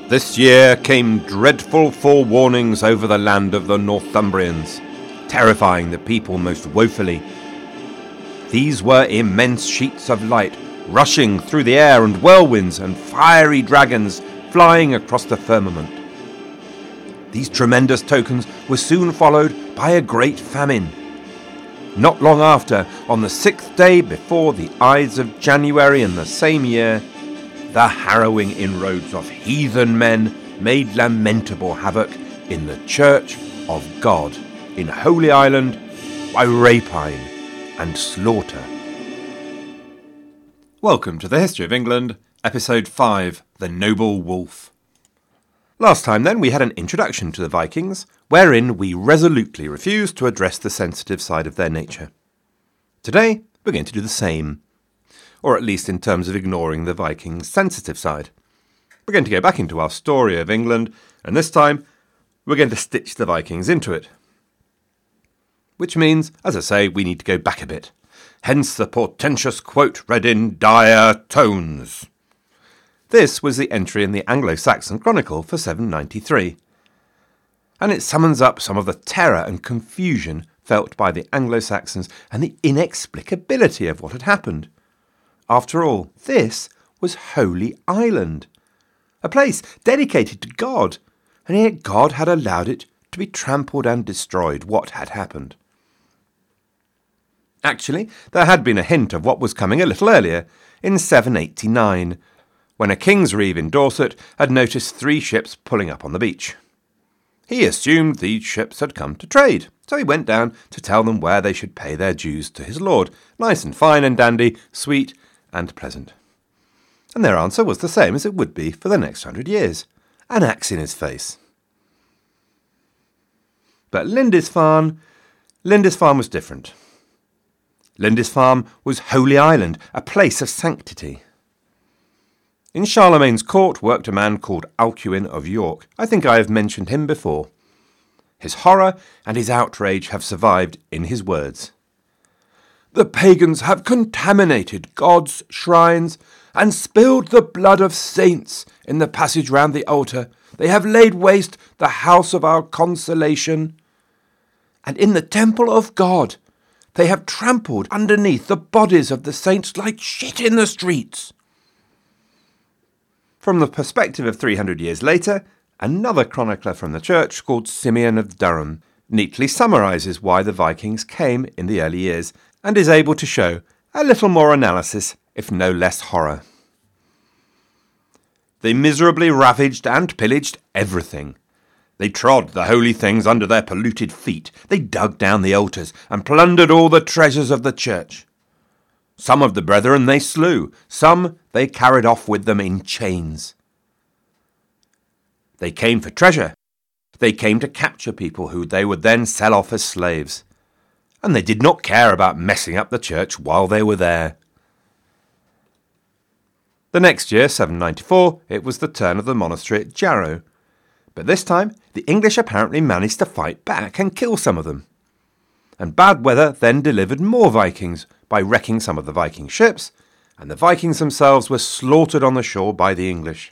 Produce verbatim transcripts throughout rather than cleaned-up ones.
This year came dreadful forewarnings over the land of the Northumbrians, terrifying the people most woefully. These were immense sheets of light rushing through the air, and whirlwinds and fiery dragons flying across the firmament. These tremendous tokens were soon followed by a great famine. Not long after, on the sixth day before the Ides of January in the same year, the harrowing inroads of heathen men made lamentable havoc in the Church of God in Holy Island by rapine and slaughter. Welcome to the History of England, Episode five, The Noble Wolf. Last time then we had an introduction to the Vikings, wherein we resolutely refused to address the sensitive side of their nature. Today we're going to do the same, or at least in terms of ignoring the Vikings' sensitive side. We're going to go back into our story of England, and this time we're going to stitch the Vikings into it. Which means, as I say, we need to go back a bit. Hence the portentous quote read in dire tones. This was the entry in the Anglo-Saxon Chronicle for seven ninety-three. And it summons up some of the terror and confusion felt by the Anglo-Saxons and the inexplicability of what had happened. After all, this was Holy Island, a place dedicated to God, and yet God had allowed it to be trampled and destroyed. What had happened? Actually, there had been a hint of what was coming a little earlier, in seven eighty-nine, when a King's Reeve in Dorset had noticed three ships pulling up on the beach. He assumed these ships had come to trade, so he went down to tell them where they should pay their dues to his lord, nice and fine and dandy, sweet and pleasant. And their answer was the same as it would be for the next hundred years, an axe in his face. But Lindisfarne, Lindisfarne was different. Lindisfarne was Holy Island, a place of sanctity. In Charlemagne's court worked a man called Alcuin of York. I think I have mentioned him before. His horror and his outrage have survived in his words. "The pagans have contaminated God's shrines and spilled the blood of saints in the passage round the altar. They have laid waste the house of our consolation. And in the temple of God, they have trampled underneath the bodies of the saints like shit in the streets." From the perspective of three hundred years later, another chronicler from the church called Simeon of Durham neatly summarises why the Vikings came in the early years and is able to show a little more analysis, if no less horror. "They miserably ravaged and pillaged everything. They trod the holy things under their polluted feet. They dug down the altars and plundered all the treasures of the church. Some of the brethren they slew, some they carried off with them in chains. They came for treasure. They came to capture people who they would then sell off as slaves. And they did not care about messing up the church while they were there." The next year, seven ninety-four, it was the turn of the monastery at Jarrow. But this time, the English apparently managed to fight back and kill some of them. And bad weather then delivered more Vikings by wrecking some of the Viking ships, and the Vikings themselves were slaughtered on the shore by the English.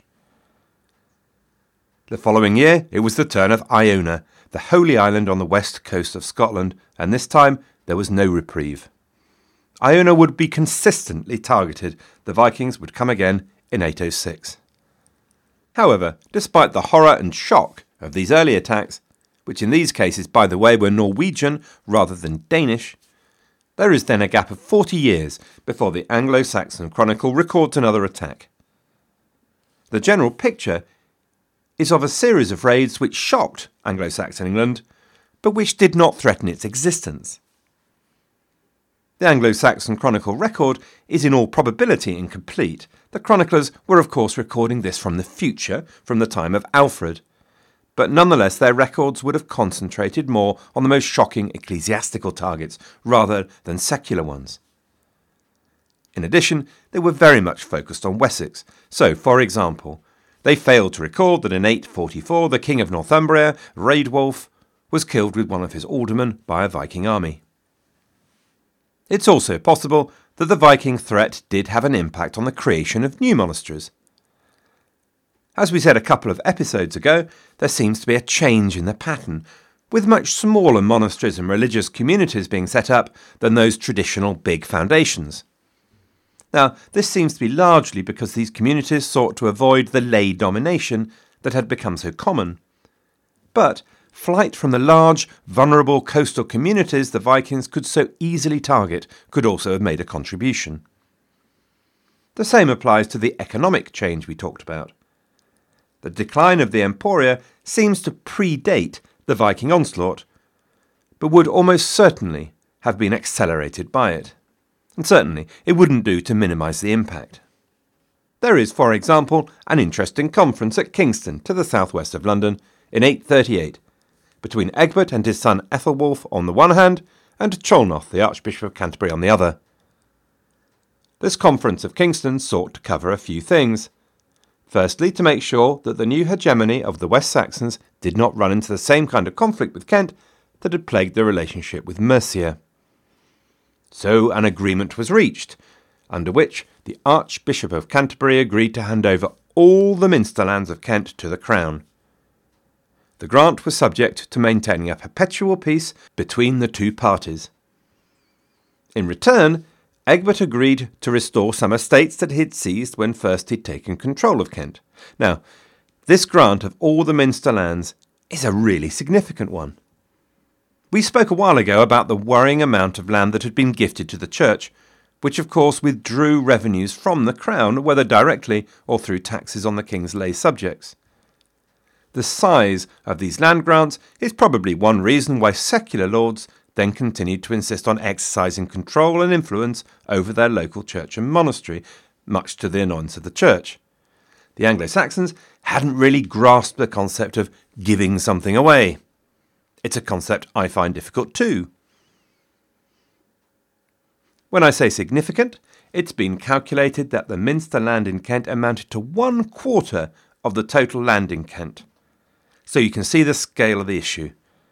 The following year, it was the turn of Iona, the holy island on the west coast of Scotland, and this time there was no reprieve. Iona would be consistently targeted. The Vikings would come again in eight oh six. However, despite the horror and shock of these early attacks, which in these cases, by the way, were Norwegian rather than Danish, there is then a gap of forty years before the Anglo-Saxon Chronicle records another attack. The general picture is of a series of raids which shocked Anglo-Saxon England, but which did not threaten its existence. The Anglo-Saxon Chronicle record is in all probability incomplete. The chroniclers were of course recording this from the future, from the time of Alfred, but nonetheless their records would have concentrated more on the most shocking ecclesiastical targets rather than secular ones. In addition, they were very much focused on Wessex. So, for example, they failed to record that in eight forty-four the King of Northumbria, Raedwulf, was killed with one of his aldermen by a Viking army. It's also possible that the Viking threat did have an impact on the creation of new monasteries. As we said a couple of episodes ago, there seems to be a change in the pattern, with much smaller monasteries and religious communities being set up than those traditional big foundations. Now, this seems to be largely because these communities sought to avoid the lay domination that had become so common. But flight from the large, vulnerable coastal communities the Vikings could so easily target could also have made a contribution. The same applies to the economic change we talked about. The decline of the Emporia seems to predate the Viking onslaught, but would almost certainly have been accelerated by it. And certainly it wouldn't do to minimise the impact. There is, for example, an interesting conference at Kingston to the southwest of London in eight thirty-eight, between Egbert and his son Ethelwulf on the one hand, and Ceolnoth, the Archbishop of Canterbury, on the other. This conference of Kingston sought to cover a few things. Firstly, to make sure that the new hegemony of the West Saxons did not run into the same kind of conflict with Kent that had plagued the relationship with Mercia. So an agreement was reached, under which the Archbishop of Canterbury agreed to hand over all the Minster lands of Kent to the Crown. The grant was subject to maintaining a perpetual peace between the two parties. In return, Egbert agreed to restore some estates that he had seized when first he'd taken control of Kent. Now, this grant of all the Minster lands is a really significant one. We spoke a while ago about the worrying amount of land that had been gifted to the church, which of course withdrew revenues from the crown, whether directly or through taxes on the king's lay subjects. The size of these land grants is probably one reason why secular lords then continued to insist on exercising control and influence over their local church and monastery, much to the annoyance of the church. The Anglo-Saxons hadn't really grasped the concept of giving something away. It's a concept I find difficult too. When I say significant, it's been calculated that the Minster land in Kent amounted to one quarter of the total land in Kent. So you can see the scale of the issue.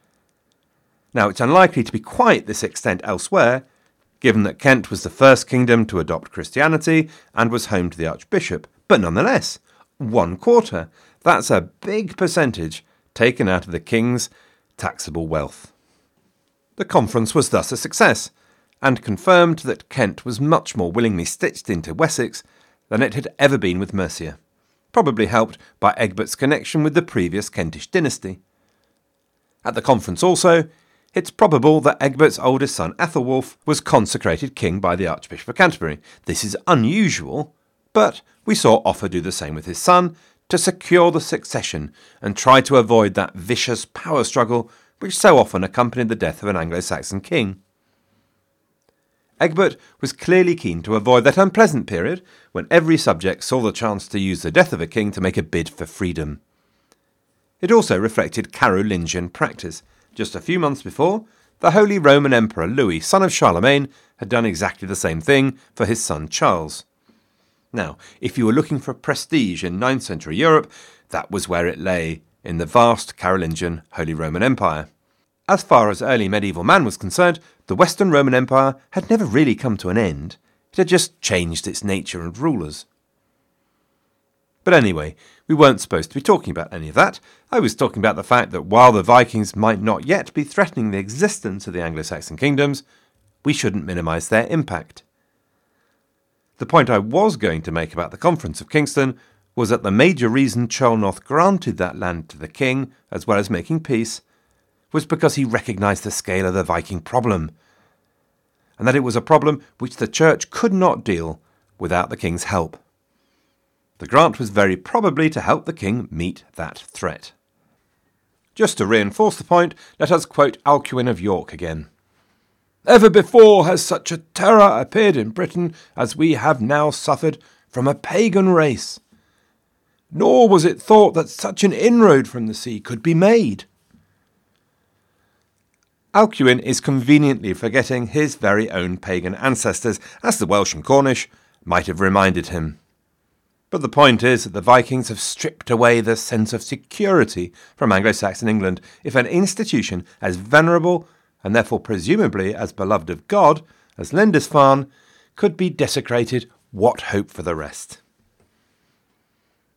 Now, it's unlikely to be quite this extent elsewhere, given that Kent was the first kingdom to adopt Christianity and was home to the Archbishop. But nonetheless, one quarter, that's a big percentage taken out of the king's taxable wealth. The conference was thus a success, and confirmed that Kent was much more willingly stitched into Wessex than it had ever been with Mercia, probably helped by Egbert's connection with the previous Kentish dynasty. At the conference also, it's probable that Egbert's oldest son Ethelwulf was consecrated king by the Archbishop of Canterbury. This is unusual, but we saw Offa do the same with his son to secure the succession and try to avoid that vicious power struggle which so often accompanied the death of an Anglo-Saxon king. Egbert was clearly keen to avoid that unpleasant period when every subject saw the chance to use the death of a king to make a bid for freedom. It also reflected Carolingian practice. Just a few months before, the Holy Roman Emperor Louis, son of Charlemagne, had done exactly the same thing for his son Charles. Now, if you were looking for prestige in ninth century Europe, that was where it lay, in the vast Carolingian Holy Roman Empire. As far as early medieval man was concerned, the Western Roman Empire had never really come to an end. It had just changed its nature and rulers. But anyway, we weren't supposed to be talking about any of that. I was talking about the fact that while the Vikings might not yet be threatening the existence of the Anglo-Saxon kingdoms, we shouldn't minimise their impact. The point I was going to make about the Conference of Kingston was that the major reason Ceolnoth granted that land to the king, as well as making peace, was because he recognised the scale of the Viking problem, and that it was a problem which the church could not deal without the king's help. The grant was very probably to help the king meet that threat. Just to reinforce the point, let us quote Alcuin of York again. "Ever before has such a terror appeared in Britain as we have now suffered from a pagan race. Nor was it thought that such an inroad from the sea could be made." Alcuin is conveniently forgetting his very own pagan ancestors, as the Welsh and Cornish might have reminded him. But the point is that the Vikings have stripped away the sense of security from Anglo-Saxon England if an institution as venerable, and therefore presumably as beloved of God, as Lindisfarne, could be desecrated. What hope for the rest?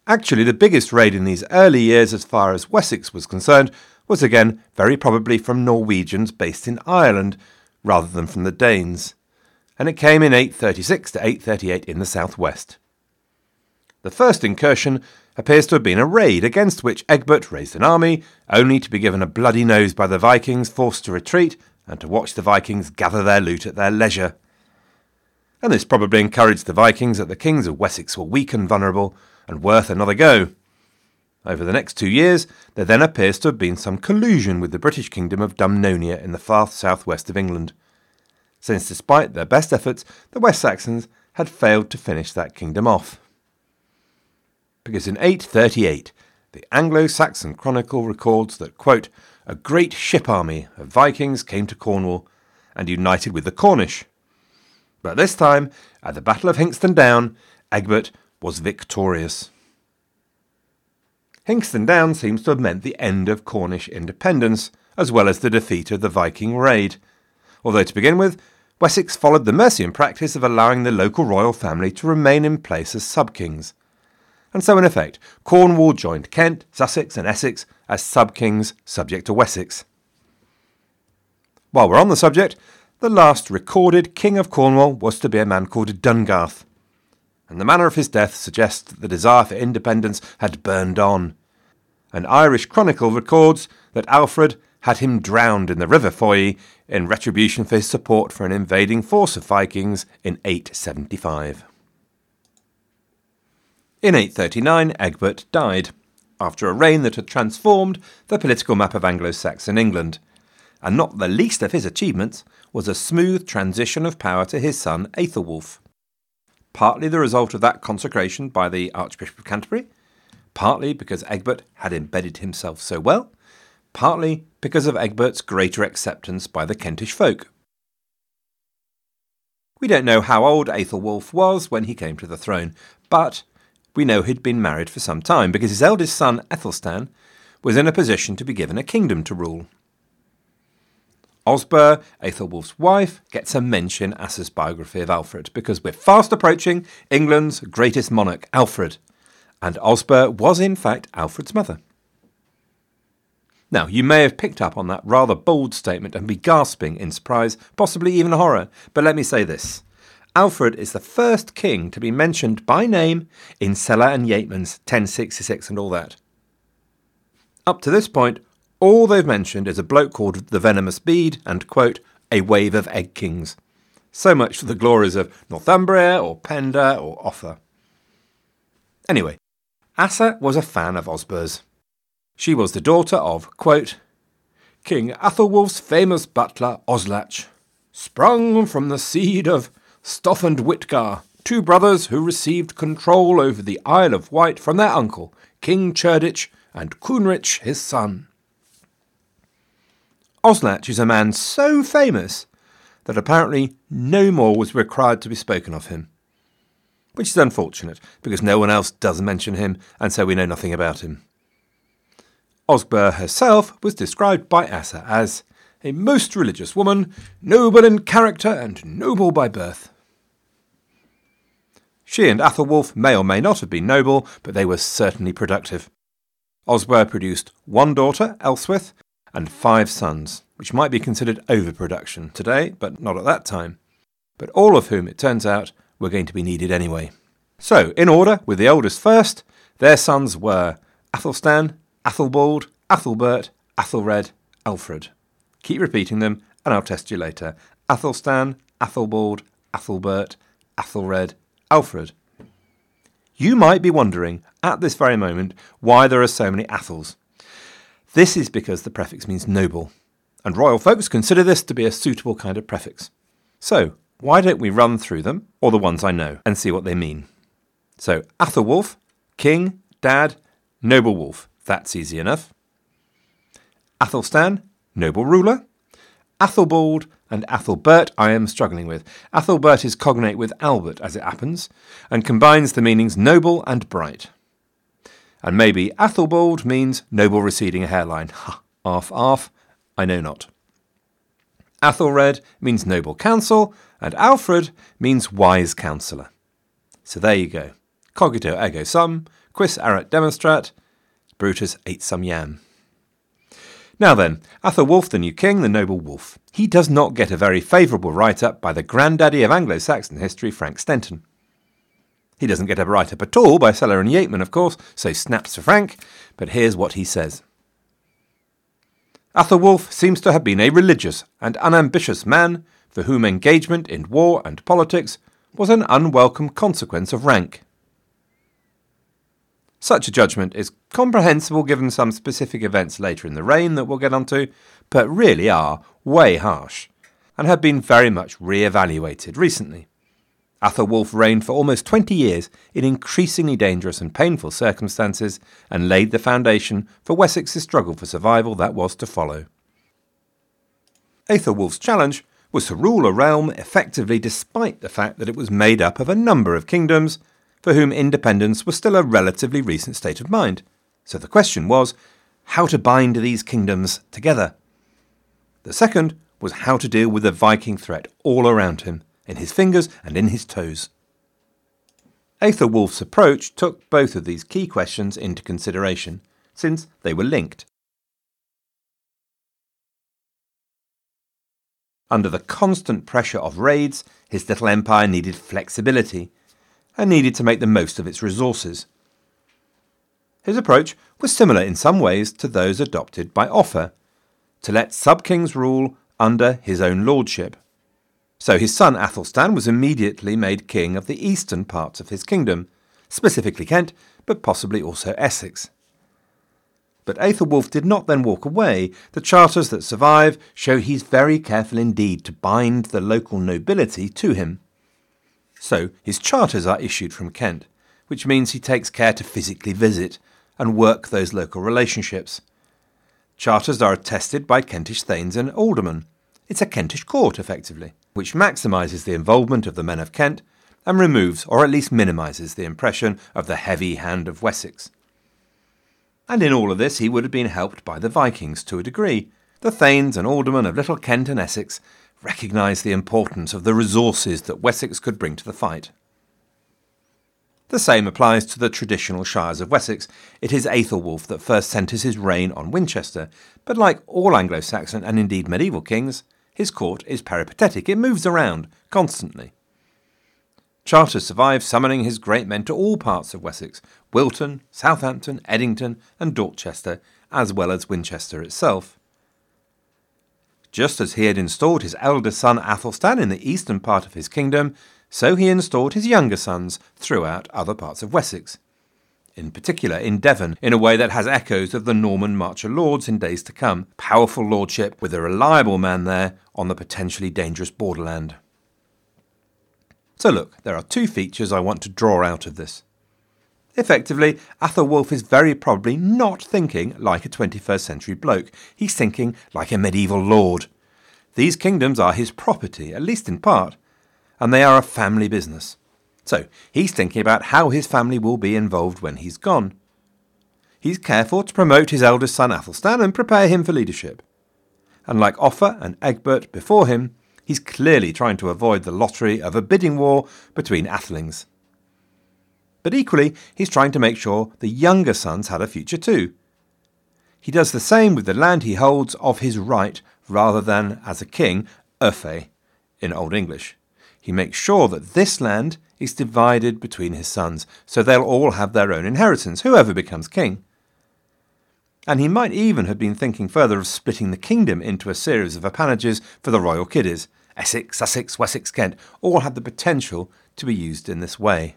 Actually, the biggest raid in these early years as far as Wessex was concerned was again very probably from Norwegians based in Ireland, rather than from the Danes, and it came in eight thirty-six to eight thirty-eight in the southwest. The first incursion appears to have been a raid against which Egbert raised an army, only to be given a bloody nose by the Vikings, forced to retreat, and to watch the Vikings gather their loot at their leisure. And this probably encouraged the Vikings that the kings of Wessex were weak and vulnerable, and worth another go. Over the next two years, there then appears to have been some collusion with the British kingdom of Dumnonia in the far southwest of England, since despite their best efforts, the West Saxons had failed to finish that kingdom off. Because in eight thirty-eight, the Anglo-Saxon Chronicle records that, quote, a great ship army of Vikings came to Cornwall and united with the Cornish. But this time, at the Battle of Hinxton Down, Egbert was victorious. Hinxton Down seems to have meant the end of Cornish independence, as well as the defeat of the Viking raid. Although to begin with, Wessex followed the Mercian practice of allowing the local royal family to remain in place as sub-kings. And so in effect, Cornwall joined Kent, Sussex and Essex as sub-kings subject to Wessex. While we're on the subject, the last recorded king of Cornwall was to be a man called Dungarth, and the manner of his death suggests that the desire for independence had burned on. An Irish chronicle records that Alfred had him drowned in the River Foye in retribution for his support for an invading force of Vikings in eight seventy-five. In eight thirty-nine, Egbert died, after a reign that had transformed the political map of Anglo-Saxon England, and not the least of his achievements was a smooth transition of power to his son Aethelwulf. Partly the result of that consecration by the Archbishop of Canterbury, partly because Egbert had embedded himself so well, partly because of Egbert's greater acceptance by the Kentish folk. We don't know how old Aethelwulf was when he came to the throne, but we know he'd been married for some time because his eldest son, Ethelstan, was in a position to be given a kingdom to rule. Osburh, Aethelwulf's wife, gets a mention in Asser's biography of Alfred because we're fast approaching England's greatest monarch, Alfred, and Osburh was in fact Alfred's mother. Now, you may have picked up on that rather bold statement and be gasping in surprise, possibly even horror, but let me say this. Alfred is the first king to be mentioned by name in Sella and Yeatman's ten sixty-six and all that. Up to this point, all they've mentioned is a bloke called the Venomous Bede and, quote, a wave of egg kings. So much for the glories of Northumbria or Penda or Offa. Anyway, Asser was a fan of Osburh's. She was the daughter of, quote, King Athelwulf's famous butler Oslach, sprung from the seed of Stoff and Witgar, two brothers who received control over the Isle of Wight from their uncle, King Cherdich, and Cunrich, his son. Oslach is a man so famous that apparently no more was required to be spoken of him, which is unfortunate because no one else does mention him, and so we know nothing about him. Osburh herself was described by Asser as a most religious woman, noble in character and noble by birth. She and Athelwulf may or may not have been noble, but they were certainly productive. Osburh produced one daughter, Elswith, and five sons, which might be considered overproduction today, but not at that time, but all of whom, it turns out, were going to be needed anyway. So, in order, with the oldest first, their sons were Athelstan, Athelbald, Athelbert, Athelred, Alfred. Keep repeating them, and I'll test you later. Athelstan, Athelbald, Athelbert, Athelred, Alfred. You might be wondering, at this very moment, why there are so many Athels. This is because the prefix means noble, and royal folks consider this to be a suitable kind of prefix. So, why don't we run through them, or the ones I know, and see what they mean? So, Athelwulf, king, dad, noble wolf. That's easy enough. Athelstan, noble ruler. Athelbald and Athelbert I am struggling with. Athelbert is cognate with Albert, as it happens, and combines the meanings noble and bright. And maybe Athelbald means noble receding hairline. Ha, arf, arf, I know not. Athelred means noble counsel, and Alfred means wise counsellor. So there you go. Cogito ergo sum, quis erat demonstrat, Brutus ate some yam. Now then, Athelwulf, the new king, the noble wolf. He does not get a very favourable write-up by the granddaddy of Anglo-Saxon history, Frank Stenton. He doesn't get a write-up at all by Sellar and Yeatman, of course, so snaps for Frank, but here's what he says. Athelwulf seems to have been a religious and unambitious man, for whom engagement in war and politics was an unwelcome consequence of rank. Such a judgment is comprehensible given some specific events later in the reign that we'll get onto, but really are way harsh, and have been very much re-evaluated recently. Athelwulf reigned for almost twenty years in increasingly dangerous and painful circumstances, and laid the foundation for Wessex's struggle for survival that was to follow. Athelwulf's challenge was to rule a realm effectively despite the fact that it was made up of a number of kingdoms, for whom independence was still a relatively recent state of mind. So the question was, how to bind these kingdoms together. The second was how to deal with the Viking threat all around him, in his fingers and in his toes. Athelwulf's approach took both of these key questions into consideration, since they were linked. Under the constant pressure of raids, his little empire needed flexibility, and needed to make the most of its resources. His approach was similar in some ways to those adopted by Offa, to let sub-kings rule under his own lordship. So his son Athelstan was immediately made king of the eastern parts of his kingdom, specifically Kent, but possibly also Essex. But Athelwulf did not then walk away. The charters that survive show he's very careful indeed to bind the local nobility to him. So his charters are issued from Kent, which means he takes care to physically visit and work those local relationships. Charters are attested by Kentish thanes and aldermen. It's a Kentish court, effectively, which maximises the involvement of the men of Kent and removes, or at least minimises, the impression of the heavy hand of Wessex. And in all of this he would have been helped by the Vikings to a degree. The thanes and aldermen of Little Kent and Essex recognised the importance of the resources that Wessex could bring to the fight. The same applies to the traditional shires of Wessex. It is Athelwulf that first centres his reign on Winchester, but like all Anglo-Saxon and indeed medieval kings, his court is peripatetic. It moves around constantly. Charters survive, summoning his great men to all parts of Wessex, Wilton, Southampton, Eddington and Dorchester, as well as Winchester itself. Just as he had installed his eldest son Athelstan in the eastern part of his kingdom, so he installed his younger sons throughout other parts of Wessex, in particular in Devon, in a way that has echoes of the Norman Marcher Lords in days to come, powerful lordship with a reliable man there on the potentially dangerous borderland. So look, there are two features I want to draw out of this. Effectively, Athelwulf is very probably not thinking like a twenty-first century bloke. He's thinking like a medieval lord. These kingdoms are his property, at least in part, and they are a family business. So he's thinking about how his family will be involved when he's gone. He's careful to promote his eldest son Athelstan and prepare him for leadership. And like Offa and Egbert before him, he's clearly trying to avoid the lottery of a bidding war between Athelings. But equally, he's trying to make sure the younger sons had a future too. He does the same with the land he holds of his right rather than, as a king, urfe in Old English. He makes sure that this land is divided between his sons, so they'll all have their own inheritance, whoever becomes king. And he might even have been thinking further of splitting the kingdom into a series of appanages for the royal kiddies. Essex, Sussex, Wessex, Kent all had the potential to be used in this way.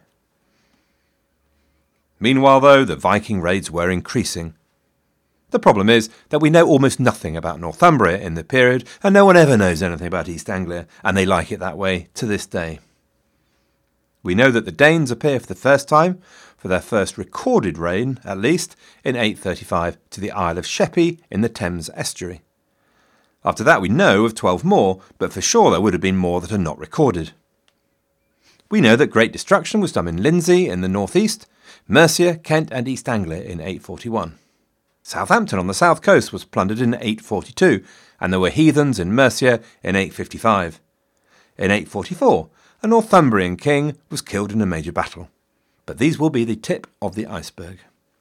Meanwhile, though, the Viking raids were increasing. The problem is that we know almost nothing about Northumbria in the period, and no one ever knows anything about East Anglia, and they like it that way to this day. We know that the Danes appear for the first time, for their first recorded reign at least, in eight thirty-five to the Isle of Sheppey in the Thames estuary. After that we know of twelve more, but for sure there would have been more that are not recorded. We know that great destruction was done in Lindsey in the northeast, Mercia, Kent and East Anglia in eight forty-one. Southampton on the south coast was plundered in eight forty-two, and there were heathens in Mercia in eight fifty-five. In eight forty-four, a Northumbrian king was killed in a major battle. But these will be the tip of the iceberg.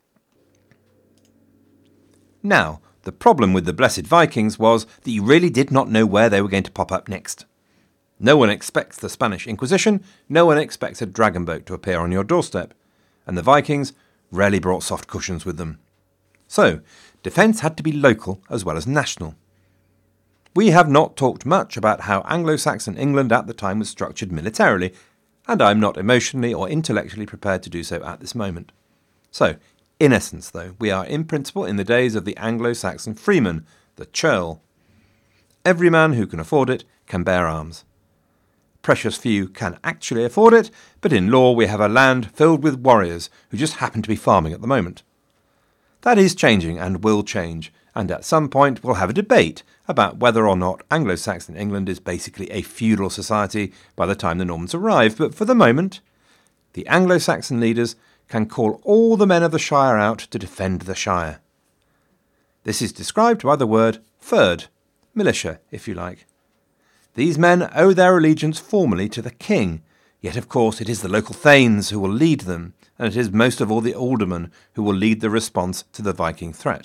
Now, the problem with the Blessed Vikings was that you really did not know where they were going to pop up next. No one expects the Spanish Inquisition, no one expects a dragon boat to appear on your doorstep, and the Vikings rarely brought soft cushions with them. So, defence had to be local as well as national. We have not talked much about how Anglo-Saxon England at the time was structured militarily, and I am not emotionally or intellectually prepared to do so at this moment. So, in essence though, we are in principle in the days of the Anglo-Saxon freeman, the churl. Every man who can afford it can bear arms. Precious few can actually afford it, but in law we have a land filled with warriors who just happen to be farming at the moment. That is changing and will change, and at some point we'll have a debate about whether or not Anglo-Saxon England is basically a feudal society by the time the Normans arrive, but for the moment, the Anglo-Saxon leaders can call all the men of the Shire out to defend the Shire. This is described by the word fyrd, militia, if you like. These men owe their allegiance formally to the king, yet of course it is the local thanes who will lead them, and it is most of all the aldermen who will lead the response to the Viking threat.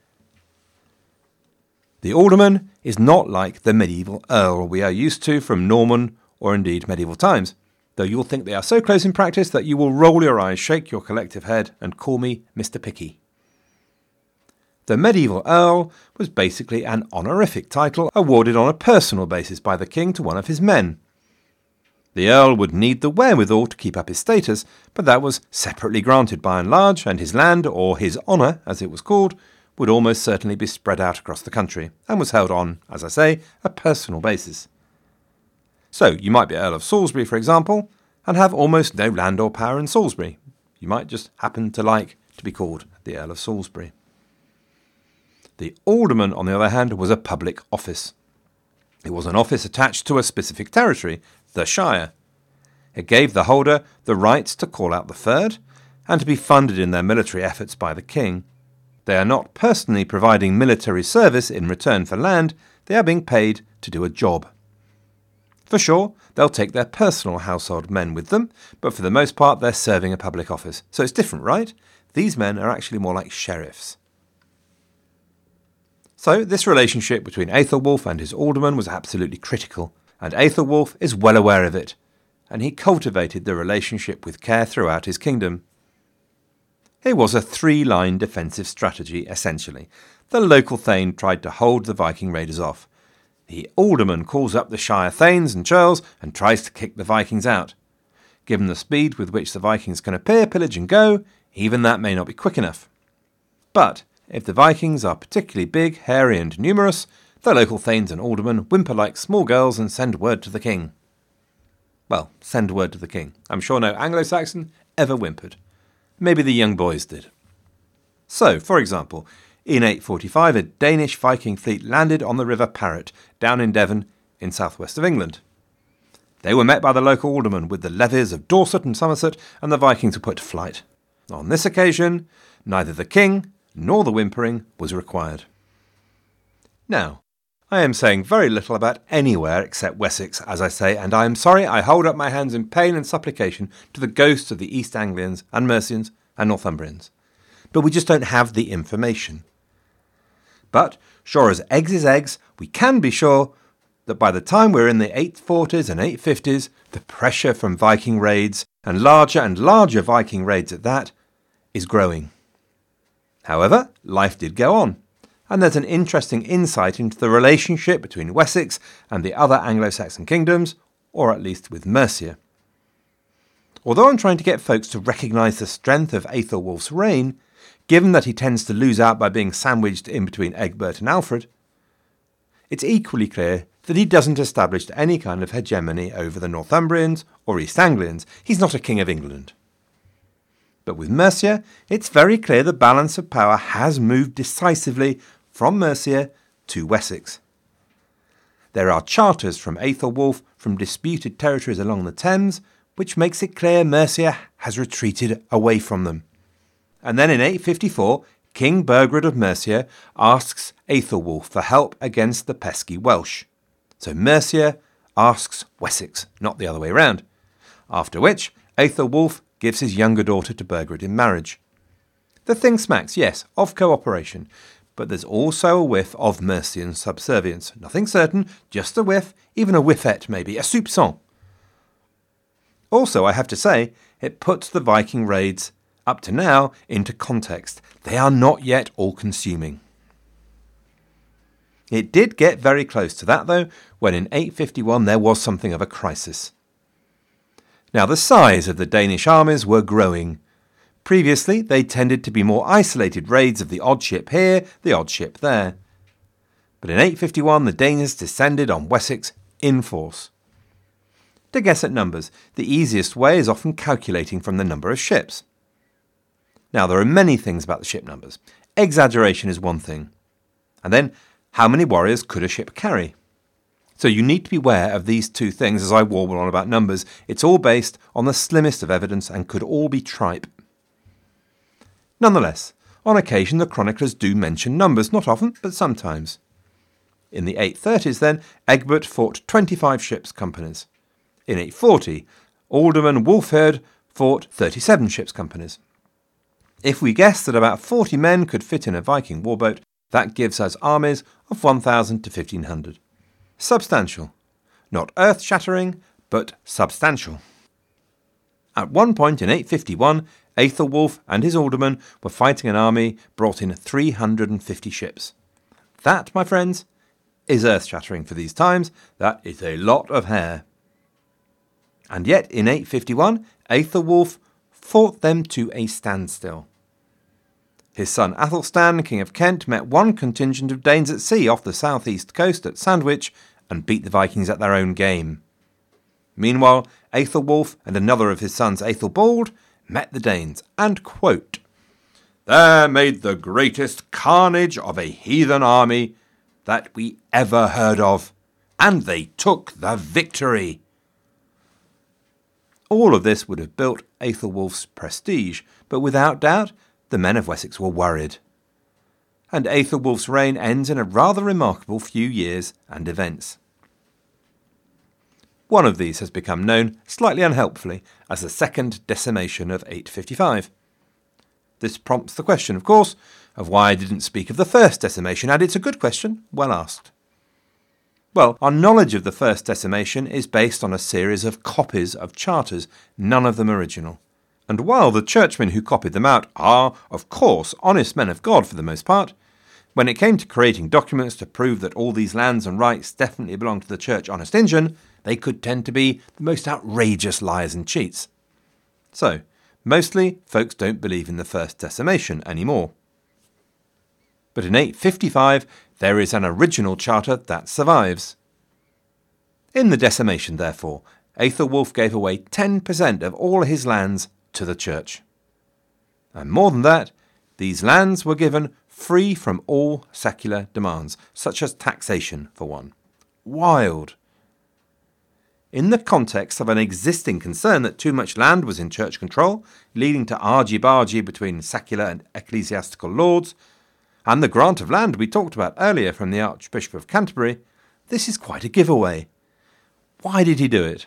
The alderman is not like the medieval earl we are used to from Norman or indeed medieval times, though you'll think they are so close in practice that you will roll your eyes, shake your collective head, and call me Mister Picky. The medieval earl was basically an honorific title awarded on a personal basis by the king to one of his men. The earl would need the wherewithal to keep up his status, but that was separately granted by and large, and his land, or his honour as it was called, would almost certainly be spread out across the country, and was held on, as I say, a personal basis. So you might be Earl of Salisbury, for example, and have almost no land or power in Salisbury. You might just happen to like to be called the Earl of Salisbury. The alderman, on the other hand, was a public office. It was an office attached to a specific territory, the Shire. It gave the holder the right to call out the fyrd, and to be funded in their military efforts by the king. They are not personally providing military service in return for land, they are being paid to do a job. For sure, they'll take their personal household men with them, but for the most part they're serving a public office. So it's different, right? These men are actually more like sheriffs. So this relationship between Aethelwulf and his alderman was absolutely critical, and Aethelwulf is well aware of it, and he cultivated the relationship with care throughout his kingdom. It was a three-line defensive strategy, essentially. The local thane tried to hold the Viking raiders off. The alderman calls up the Shire thanes and churls and tries to kick the Vikings out. Given the speed with which the Vikings can appear, pillage and go, even that may not be quick enough. But if the Vikings are particularly big, hairy and numerous, the local thanes and aldermen whimper like small girls and send word to the king. Well, send word to the king. I'm sure no Anglo-Saxon ever whimpered. Maybe the young boys did. So, for example, in eight forty-five a Danish Viking fleet landed on the River Parrett, down in Devon, in southwest of England. They were met by the local aldermen with the levies of Dorset and Somerset, and the Vikings were put to flight. On this occasion, neither the king nor the whimpering was required. Now, I am saying very little about anywhere except Wessex, as I say, and I am sorry I hold up my hands in pain and supplication to the ghosts of the East Anglians and Mercians and Northumbrians. But we just don't have the information. But, sure as eggs is eggs, we can be sure that by the time we're in the eight forties and eight fifties, the pressure from Viking raids, and larger and larger Viking raids at that, is growing. However, life did go on, and there's an interesting insight into the relationship between Wessex and the other Anglo-Saxon kingdoms, or at least with Mercia. Although I'm trying to get folks to recognise the strength of Aethelwulf's reign, given that he tends to lose out by being sandwiched in between Egbert and Alfred, it's equally clear that he doesn't establish any kind of hegemony over the Northumbrians or East Anglians. He's not a king of England. But with Mercia, it's very clear the balance of power has moved decisively from Mercia to Wessex. There are charters from Aethelwulf from disputed territories along the Thames, which makes it clear Mercia has retreated away from them. And then in eight fifty-four, King Burgrud of Mercia asks Aethelwulf for help against the pesky Welsh. So Mercia asks Wessex, not the other way round. After which, Aethelwulf gives his younger daughter to Burgred in marriage. The thing smacks, yes, of cooperation, but there's also a whiff of mercy and subservience. Nothing certain, just a whiff, even a whiffette maybe, a soupçon. Also, I have to say, it puts the Viking raids, up to now, into context. They are not yet all-consuming. It did get very close to that, though, when in eight fifty-one there was something of a crisis. Now, the size of the Danish armies were growing. Previously, they tended to be more isolated raids of the odd ship here, the odd ship there. But in eight fifty-one, the Danes descended on Wessex in force. To guess at numbers, the easiest way is often calculating from the number of ships. Now, there are many things about the ship numbers. Exaggeration is one thing. And then, how many warriors could a ship carry? So you need to be aware of these two things as I warble on about numbers. It's all based on the slimmest of evidence and could all be tripe. Nonetheless, on occasion the chroniclers do mention numbers, not often, but sometimes. In the eight thirties then, Egbert fought twenty-five ships' companies. In eight forty, Alderman Wulfhere fought thirty-seven ships' companies. If we guess that about forty men could fit in a Viking warboat, that gives us armies of one thousand to fifteen hundred. Substantial. Not earth-shattering, but substantial. At one point in eight fifty-one, Aethelwulf and his aldermen were fighting an army brought in three hundred fifty ships. That, my friends, is earth-shattering for these times. That is a lot of hair. And yet, in eight fifty-one, Aethelwulf fought them to a standstill. His son Athelstan, King of Kent, met one contingent of Danes at sea off the southeast coast at Sandwich and beat the Vikings at their own game. Meanwhile, Aethelwulf and another of his sons, Aethelbald, met the Danes and, quote, "There made the greatest carnage of a heathen army that we ever heard of, and they took the victory." All of this would have built Aethelwulf's prestige, but without doubt, the men of Wessex were worried. And Aethelwulf's reign ends in a rather remarkable few years and events. One of these has become known, slightly unhelpfully, as the Second Decimation of eight fifty-five. This prompts the question, of course, of why I didn't speak of the First Decimation, and it's a good question, well asked. Well, our knowledge of the First Decimation is based on a series of copies of charters, none of them original. And while the churchmen who copied them out are, of course, honest men of God for the most part, when it came to creating documents to prove that all these lands and rights definitely belonged to the Church Honest Injun, they could tend to be the most outrageous liars and cheats. So, mostly, folks don't believe in the First Decimation anymore. But in eight fifty-five, there is an original charter that survives. In the decimation, therefore, Aethelwulf gave away ten percent of all his lands to the church. And more than that, these lands were given free from all secular demands, such as taxation, for one. Wild. In the context of an existing concern that too much land was in church control, leading to argy-bargy between secular and ecclesiastical lords, and the grant of land we talked about earlier from the Archbishop of Canterbury, this is quite a giveaway. Why did he do it?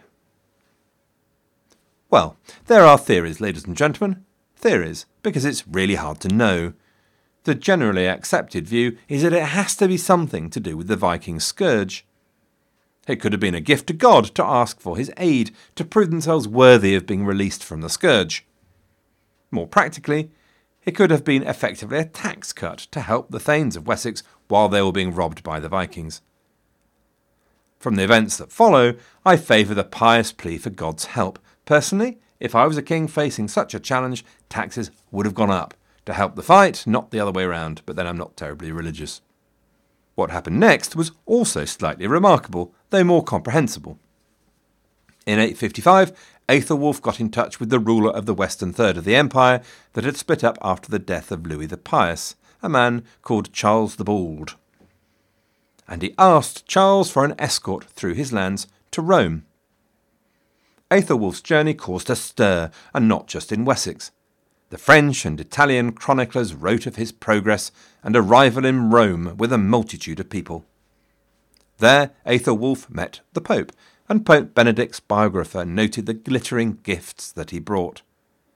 Well, there are theories, ladies and gentlemen. Theories, because it's really hard to know. The generally accepted view is that it has to be something to do with the Viking scourge. It could have been a gift to God to ask for his aid, to prove themselves worthy of being released from the scourge. More practically, it could have been effectively a tax cut to help the Thanes of Wessex while they were being robbed by the Vikings. From the events that follow, I favour the pious plea for God's help. Personally, if I was a king facing such a challenge, taxes would have gone up to help the fight, not the other way around, but then I'm not terribly religious. What happened next was also slightly remarkable, though more comprehensible. In eight fifty-five, Aethelwulf got in touch with the ruler of the western third of the empire that had split up after the death of Louis the Pious, a man called Charles the Bald. And he asked Charles for an escort through his lands to Rome. Aethelwulf's journey caused a stir, and not just in Wessex. The French and Italian chroniclers wrote of his progress and arrival in Rome with a multitude of people. There Aethelwulf met the Pope, and Pope Benedict's biographer noted the glittering gifts that he brought.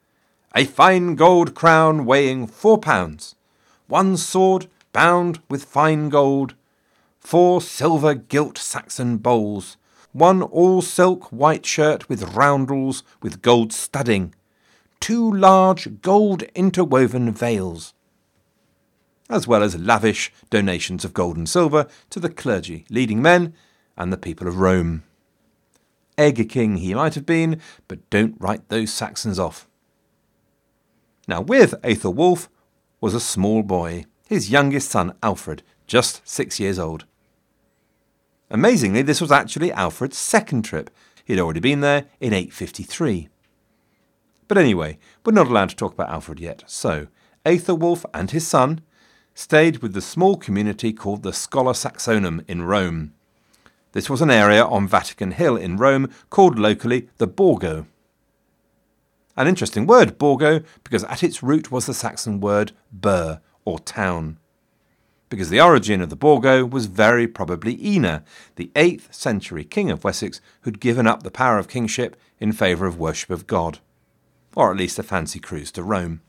a fine gold crown weighing four pounds, one sword bound with fine gold, four silver gilt Saxon bowls, one all-silk white shirt with roundels with gold studding, two large gold interwoven veils, as well as lavish donations of gold and silver to the clergy, leading men, and the people of Rome. Egg king he might have been, but don't write those Saxons off. Now with Aethelwulf was a small boy, his youngest son Alfred, just six years old. Amazingly, this was actually Alfred's second trip. He'd already been there in eight fifty-three. But anyway, we're not allowed to talk about Alfred yet, so Aethelwulf and his son stayed with the small community called the Schola Saxonum in Rome. This was an area on Vatican Hill in Rome called locally the Borgo. An interesting word, Borgo, because at its root was the Saxon word burh, or town. Because the origin of the Borgo was very probably Ina, the eighth century king of Wessex who'd given up the power of kingship in favour of worship of God, or at least a fancy cruise to Rome.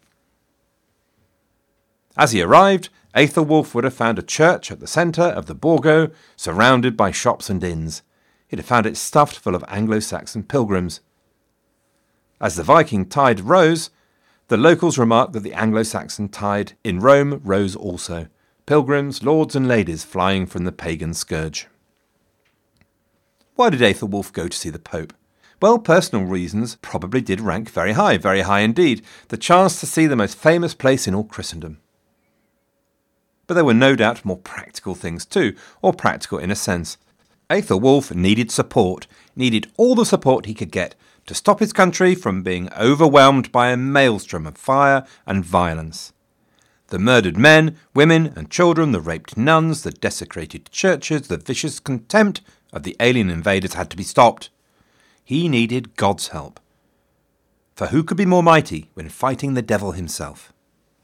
As he arrived, Aethelwulf would have found a church at the centre of the Borgo, surrounded by shops and inns. He'd have found it stuffed full of Anglo-Saxon pilgrims. As the Viking tide rose, the locals remarked that the Anglo-Saxon tide in Rome rose also. Pilgrims, lords and ladies flying from the pagan scourge. Why did Aethelwulf go to see the Pope? Well, personal reasons probably did rank very high, very high indeed. The chance to see the most famous place in all Christendom. But there were no doubt more practical things too, or practical in a sense. Aethelwulf needed support, needed all the support he could get to stop his country from being overwhelmed by a maelstrom of fire and violence. The murdered men, women and children, the raped nuns, the desecrated churches, the vicious contempt of the alien invaders had to be stopped. He needed God's help. For who could be more mighty when fighting the devil himself?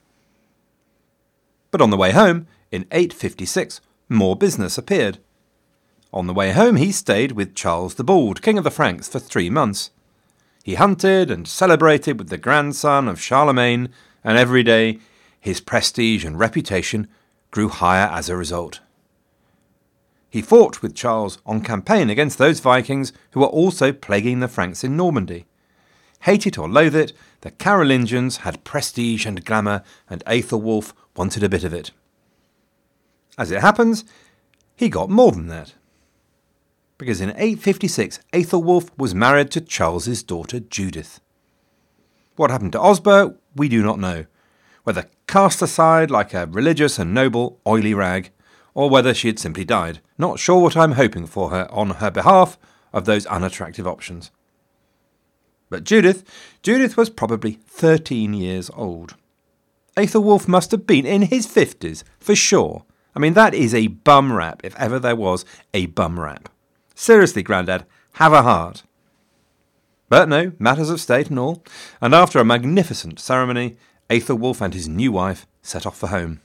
But on the way home, in eight fifty-six, more business appeared. On the way home he stayed with Charles the Bald, king of the Franks, for three months. He hunted and celebrated with the grandson of Charlemagne, and every day his prestige and reputation grew higher as a result. He fought with Charles on campaign against those Vikings who were also plaguing the Franks in Normandy. Hate it or loathe it, the Carolingians had prestige and glamour, and Aethelwulf wanted a bit of it. As it happens, he got more than that. Because in eight fifty-six, Aethelwulf was married to Charles's daughter Judith. What happened to Osburh, we do not know. Whether cast aside like a religious and noble oily rag, or whether she had simply died. Not sure what I'm hoping for her on her behalf of those unattractive options. But Judith, Judith was probably thirteen years old. Aethelwulf must have been in his fifties, for sure. I mean, that is a bum rap, if ever there was a bum rap. Seriously, Grandad, have a heart. But no, matters of state and all, and after a magnificent ceremony, Aethelwulf and his new wife set off for home.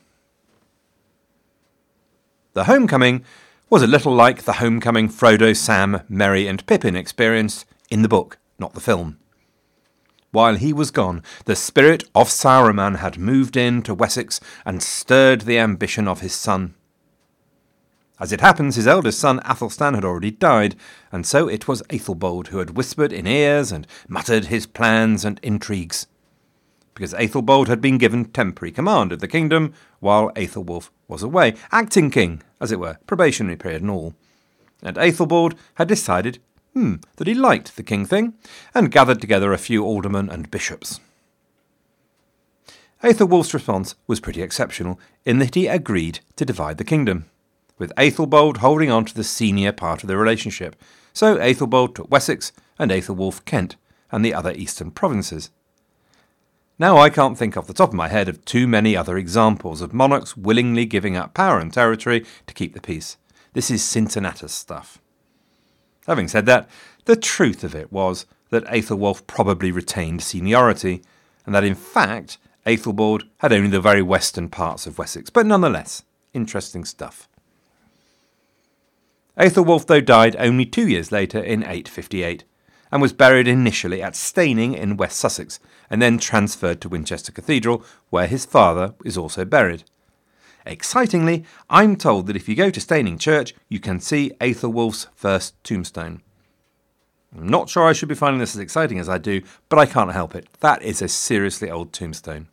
The homecoming was a little like the homecoming Frodo, Sam, Merry and Pippin experienced in the book, not the film. While he was gone, the spirit of Saruman had moved into Wessex and stirred the ambition of his son. As it happens, his eldest son Athelstan had already died, and so it was Aethelbald who had whispered in ears and muttered his plans and intrigues. Because Aethelbald had been given temporary command of the kingdom while Aethelwulf was away, acting king, as it were, probationary period and all. And Aethelbald had decided hmm, that he liked the king thing, and gathered together a few aldermen and bishops. Aethelwulf's response was pretty exceptional, in that he agreed to divide the kingdom, with Aethelbald holding on to the senior part of the relationship. So Aethelbald took Wessex, and Aethelwulf Kent, and the other eastern provinces. Now I can't think off the top of my head of too many other examples of monarchs willingly giving up power and territory to keep the peace. This is Cincinnatus stuff. Having said that, the truth of it was that Aethelwulf probably retained seniority, and that in fact Aethelbald had only the very western parts of Wessex, but nonetheless, interesting stuff. Aethelwulf, though, died only two years later in eight fifty-eight, and was buried initially at Steyning in West Sussex, and then transferred to Winchester Cathedral, where his father is also buried. Excitingly, I'm told that if you go to Steyning Church, you can see Aethelwulf's first tombstone. I'm not sure I should be finding this as exciting as I do, but I can't help it. That is a seriously old tombstone.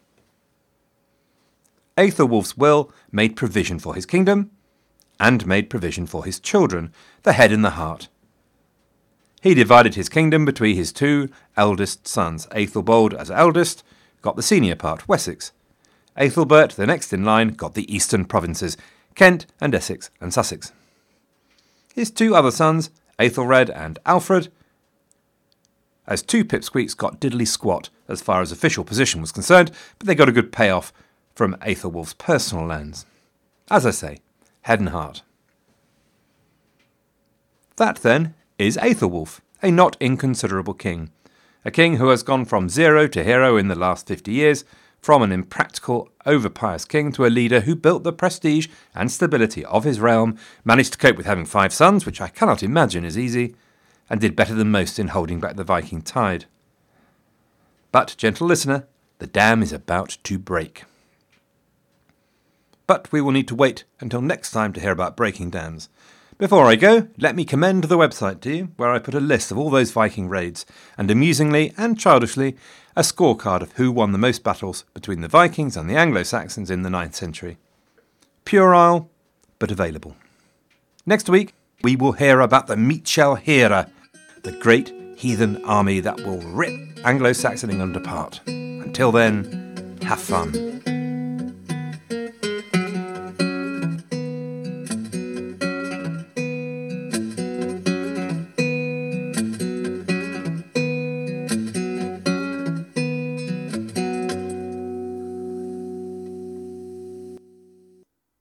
Aethelwulf's will made provision for his kingdom, and made provision for his children, the head and the heart. He divided his kingdom between his two eldest sons. Aethelbald, as eldest, got the senior part, Wessex. Aethelbert, the next in line, got the eastern provinces, Kent and Essex and Sussex. His two other sons, Aethelred and Alfred, as two pipsqueaks, got diddly squat as far as official position was concerned, but they got a good payoff from Aethelwulf's personal lands. As I say, head and heart. That, then, is Aethelwulf, a not inconsiderable king. A king who has gone from zero to hero in the last fifty years, from an impractical, over-pious king to a leader who built the prestige and stability of his realm, managed to cope with having five sons, which I cannot imagine is easy, and did better than most in holding back the Viking tide. But, gentle listener, the dam is about to break. But we will need to wait until next time to hear about breaking dams. Before I go, let me commend the website to you, where I put a list of all those Viking raids, and amusingly and childishly, a scorecard of who won the most battles between the Vikings and the Anglo-Saxons in the ninth century. Puerile, but available. Next week, we will hear about the Michel Hera, the great heathen army that will rip Anglo-Saxon England apart. Until then, have fun.